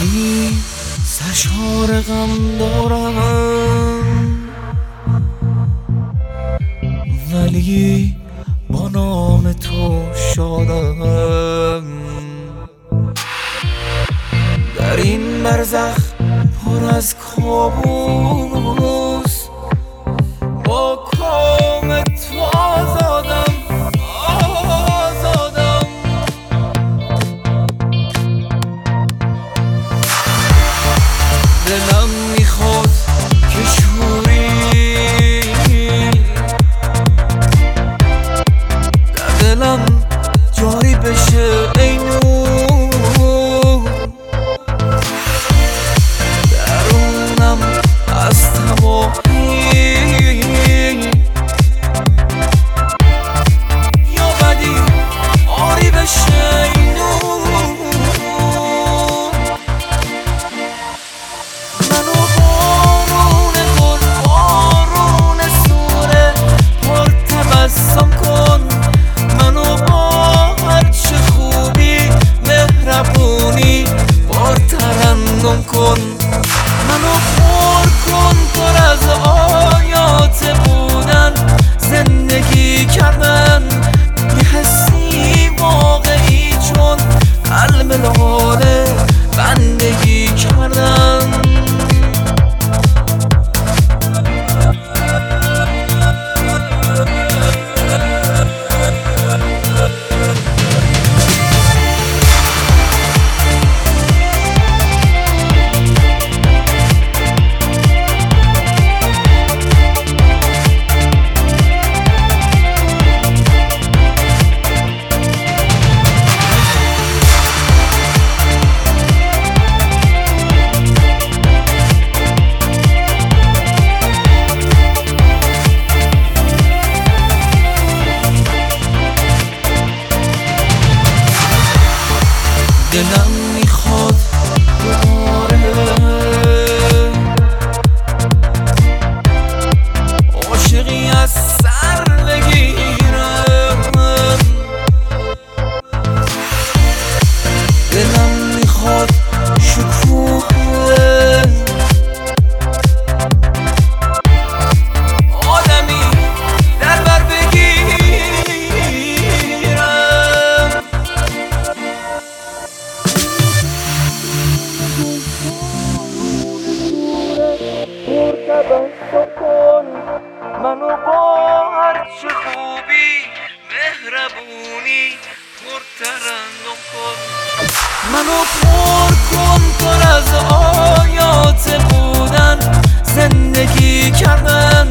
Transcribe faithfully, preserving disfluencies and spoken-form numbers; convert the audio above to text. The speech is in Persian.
ولی سرشار غم دارم، ولی با نام تو شادم. در این برزخ پر از کابوس، با کام تو آزادم آزادم. دلم میخواد که شوری در دلم جاری بشه ای نور، درونم از تمامی یا بدی آری بشه ای نور. منو بارون گل بارون سوره پر تبسم کن، منو با هرچه خوبی مهربونی بار ترنم کن. منو پر کن پر از آیات بودن، زندگی کردن یه حسی واقعی چون قلب لاله بندگی کردن. دلم میخواد دوباره عاشقی از سر بگیرم. دلم میخواد شکوه آدمی در بر بگیرم. تبسم کن، منو با هرچه خوبی مهربونی پر ترنم کن. منو پر کن پر از آیات بودن، زندگی کردن